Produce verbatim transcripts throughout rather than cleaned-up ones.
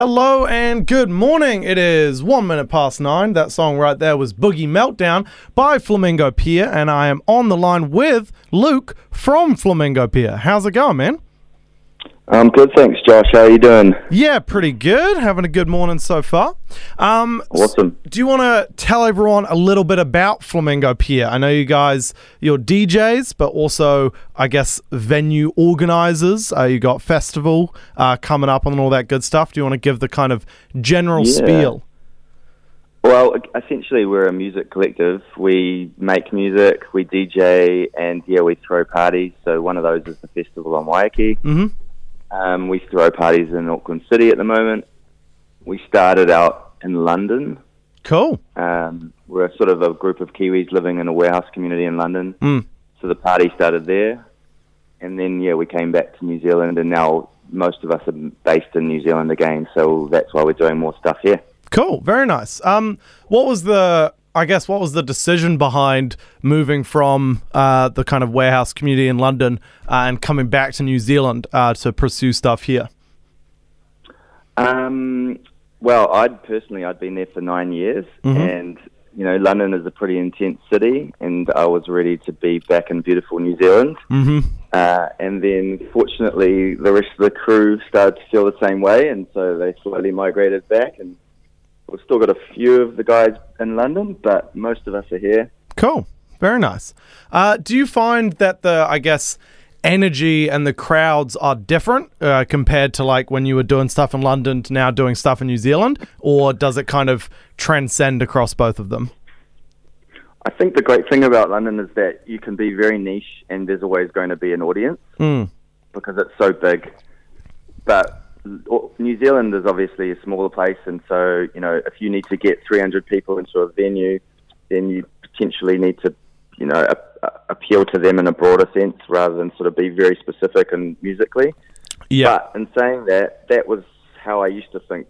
Hello and good morning. It is one minute past nine. That song right there was Boogie Meltdown by Flamingo Pier, and I am on the line with Luke from Flamingo Pier. How's it going, man? I'm good, thanks, Josh. How are you doing? Yeah, pretty good. Having a good morning so far. Um, Awesome. Do you want to tell everyone a little bit about Flamingo Pier? I know you guys, you're D Js, but also, I guess, venue organizers. Uh, you got festival uh, coming up and all that good stuff. Do you want to give the kind of general Yeah. spiel? Well, essentially, we're a music collective. We make music, we D J, and yeah, we throw parties. So one of those is the festival on Waiheke. Mm-hmm. Um, we throw parties in Auckland City at the moment. We started out in London. Cool. Um, we're sort of a group of Kiwis living in a warehouse community in London. Mm. So the party started there. And then, yeah, we came back to New Zealand, and now most of us are based in New Zealand again. So that's why we're doing more stuff here. Cool. Very nice. Um, what was the, I guess, what was the decision behind moving from uh, the kind of warehouse community in London uh, and coming back to New Zealand uh, to pursue stuff here? Um, well, I'd personally, I'd been there for nine years, Mm-hmm. and you know, London is a pretty intense city, and I was ready to be back in beautiful New Zealand. Mm-hmm. Uh, and then, fortunately, the rest of the crew started to feel the same way, and so they slowly migrated back. And we've still got a few of the guys in London, but most of us are here. Cool. Very nice. Uh, do you find that the, I guess, energy and the crowds are different uh, compared to like when you were doing stuff in London to now doing stuff in New Zealand, or does it kind of transcend across both of them? I think the great thing about London is that you can be very niche, and there's always going to be an audience Mm. because it's so big. But New Zealand is obviously a smaller place, and so, you know, if you need to get three hundred people into a venue, then you potentially need to, you know, a- a- appeal to them in a broader sense rather than sort of be very specific and musically. Yeah. But in saying that, that was how I used to think.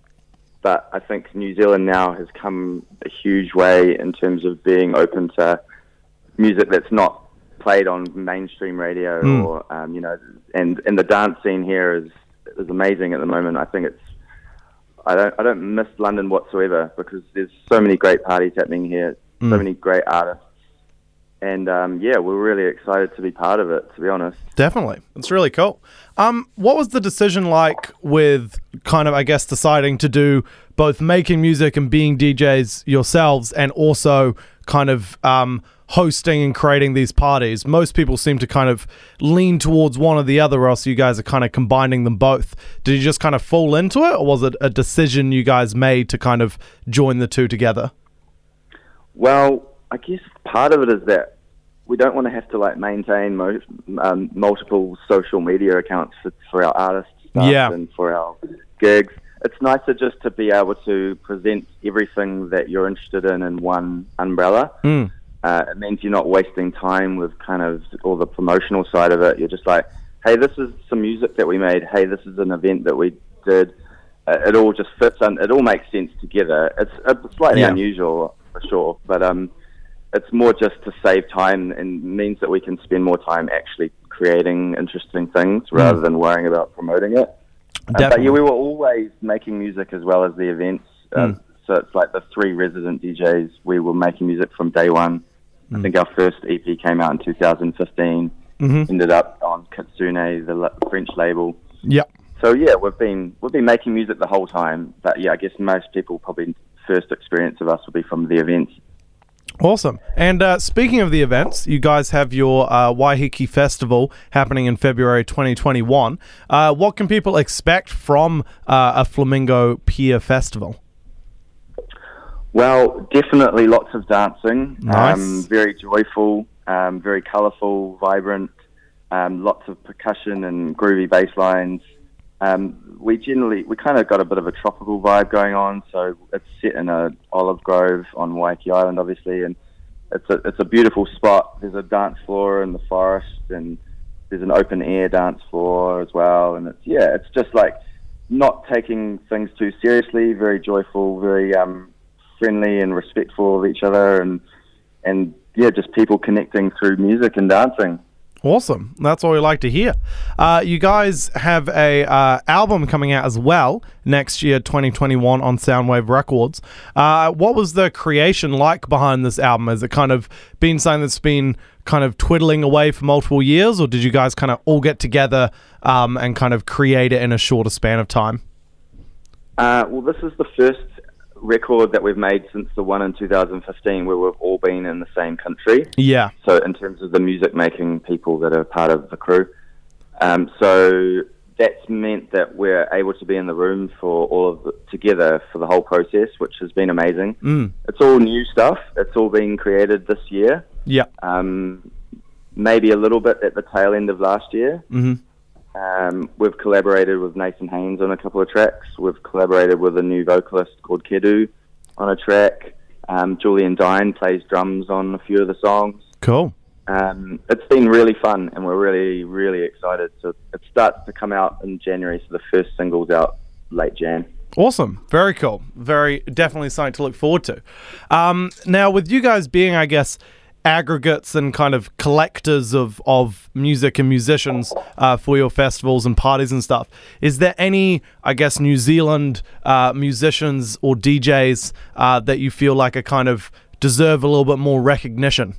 But I think New Zealand now has come a huge way in terms of being open to music that's not played on mainstream radio, Mm. or um, you know, and and the dance scene here is is amazing at the moment. I think it's I don't I don't miss London whatsoever because there's so many great parties happening here, Mm. so many great artists, and um, yeah, we're really excited to be part of it. To be honest. Definitely. It's really cool. Um, what was the decision like with kind of, I guess, deciding to do both making music and being D Js yourselves and also kind of um, hosting and creating these parties? Most people seem to kind of lean towards one or the other, or else you guys are kind of combining them both. Did you just kind of fall into it, or was it a decision you guys made to kind of join the two together? Well, I guess part of it is that we don't want to have to like maintain mo- um, multiple social media accounts for, for our artists stuff Yeah. and for our gigs. It's nicer just to be able to present everything that you're interested in in one umbrella. Mm. Uh, it means you're not wasting time with kind of all the promotional side of it. You're just like, hey, this is some music that we made. Hey, this is an event that we did. Uh, it all just fits and it all makes sense together. It's, it's slightly Yeah. unusual for sure, but um, it's more just to save time and means that we can spend more time actually creating interesting things rather than worrying about promoting it. Uh, but Definitely. yeah, we were always making music as well as the events. Uh, Mm. So it's like the three resident D Js. We were making music from day one. Mm. I think our first E P came out in two thousand fifteen. Mhm. Ended up on Kitsune, the la- French label. Yep. So yeah, we've been we've been making music the whole time. But yeah, I guess most people probably first experience of us will be from the events. Awesome. And uh, speaking of the events, you guys have your uh, Waiheke Festival happening in February twenty twenty-one. Uh, what can people expect from uh, a Flamingo Pier Festival? Well, definitely lots of dancing. Nice. Um, very joyful, um, very colourful, vibrant. Um, lots of percussion and groovy bass lines. Um, we generally, we kind of got a bit of a tropical vibe going on, so it's set in a olive grove on Waiheke Island, obviously, and it's a it's a beautiful spot. There's a dance floor in the forest, and there's an open air dance floor as well, and it's yeah, it's just like not taking things too seriously, very joyful, very um, friendly and respectful of each other, and and yeah, just people connecting through music and dancing. Awesome. That's what we like to hear. Uh, you guys have a uh, album coming out as well next year, twenty twenty-one, on Soundwave Records. Uh, what was the creation like behind this album? Has it kind of been something that's been kind of twiddling away for multiple years, or did you guys kind of all get together um, and kind of create it in a shorter span of time? Uh, well, this is the first record that we've made since the one in two thousand fifteen, where we've all been in the same country. Yeah. So in terms of the music making people that are part of the crew, um, so that's meant that we're able to be in the room for all of the, together for the whole process, which has been amazing. Mm. It's all new stuff. It's all been created this year. Yeah. Um, maybe a little bit at the tail end of last year. Mm-hmm. Um, we've collaborated with Nathan Haynes on a couple of tracks. We've collaborated with a new vocalist called Kedu on a track. Um, Julian Dine plays drums on a few of the songs. Cool. Um, it's been really fun, and we're really, really excited. So it starts to come out in January, so the first single's out late Jan. Awesome. Very cool. Very definitely something to look forward to. Um, now, with you guys being, I guess, aggregates and kind of collectors of, of music and musicians uh, for your festivals and parties and stuff, is there any, I guess, New Zealand uh, musicians or D Js uh, that you feel like are kind of deserve a little bit more recognition?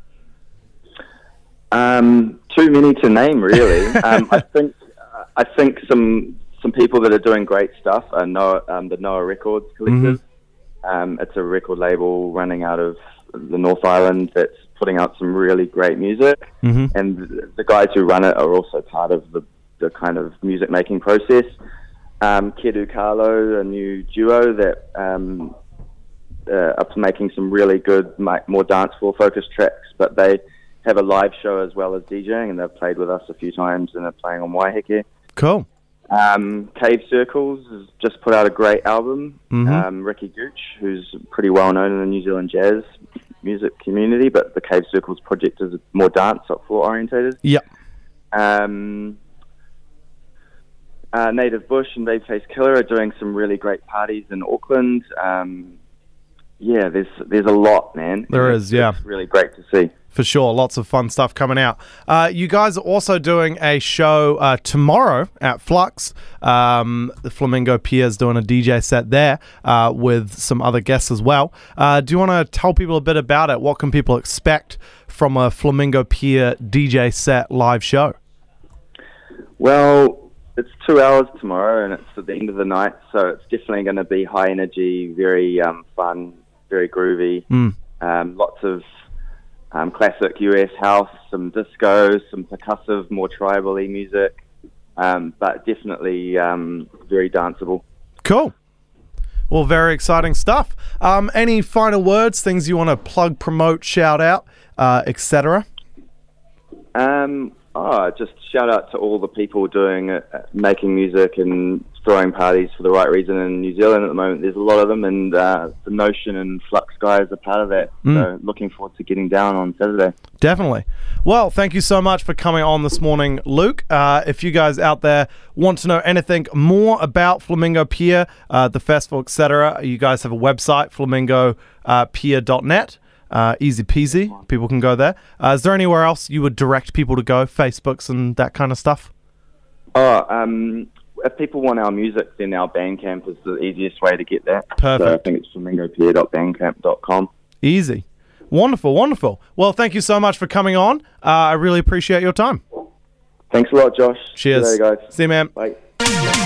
Um, too many to name, really. um, I think I think some some people that are doing great stuff are Noah, um, the Noah Records Collective. Mm-hmm. Um, it's a record label running out of the North Island that's putting out some really great music, mm-hmm. and the, the guys who run it are also part of the, the kind of music making process. Um, Kedu Carlo, a new duo that um, uh, are making some really good, more dance floor focused tracks, but they have a live show as well as DJing, and they've played with us a few times and are playing on Waiheke. Cool. Um, Cave Circles has just put out a great album. Mm-hmm. Um, Ricky Gooch, who's pretty well known in the New Zealand jazz music community, but the Cave Circles project is more dance floor orientated. Yep. Um, uh, Native Bush and Babyface Killer are doing some really great parties in Auckland. Um, yeah, there's there's a lot, man. There it's, is, yeah. It's really great to see. For sure. Lots of fun stuff coming out. Uh, you guys are also doing a show uh, tomorrow at Flux. Um, the Flamingo Pier is doing a D J set there uh, with some other guests as well. Uh, do you want to tell people a bit about it? What can people expect from a Flamingo Pier D J set live show? Well, it's two hours tomorrow, and it's at the end of the night, so it's definitely going to be high energy, very um, fun, very groovy. Mm. Um, lots of Um, classic U S house, some disco, some percussive, more tribal-y music, um, but definitely um, very danceable. Cool. Well, very exciting stuff. Um, any final words, things you want to plug, promote, shout out, uh, et cetera? Um, oh, just shout out to all the people doing it, making music and throwing parties for the right reason in New Zealand at the moment. There's a lot of them, and uh, the Notion and Flux guys are part of that. Mm. So looking forward to getting down on Saturday. Definitely. Well, thank you so much for coming on this morning, Luke. Uh, if you guys out there want to know anything more about Flamingo Pier, uh, the festival, et cetera, you guys have a website, flamingo pier dot net. Uh, easy peasy. People can go there. Uh, is there anywhere else you would direct people to go? Facebooks and that kind of stuff? Oh, um... if people want our music, then our Bandcamp is the easiest way to get that. Perfect. So I think it's flamingo pier dot bandcamp dot com. Easy. Wonderful, wonderful. Well, thank you so much for coming on. Uh, I really appreciate your time. Thanks a lot, Josh. Cheers. See you later, guys. See you, man. Bye.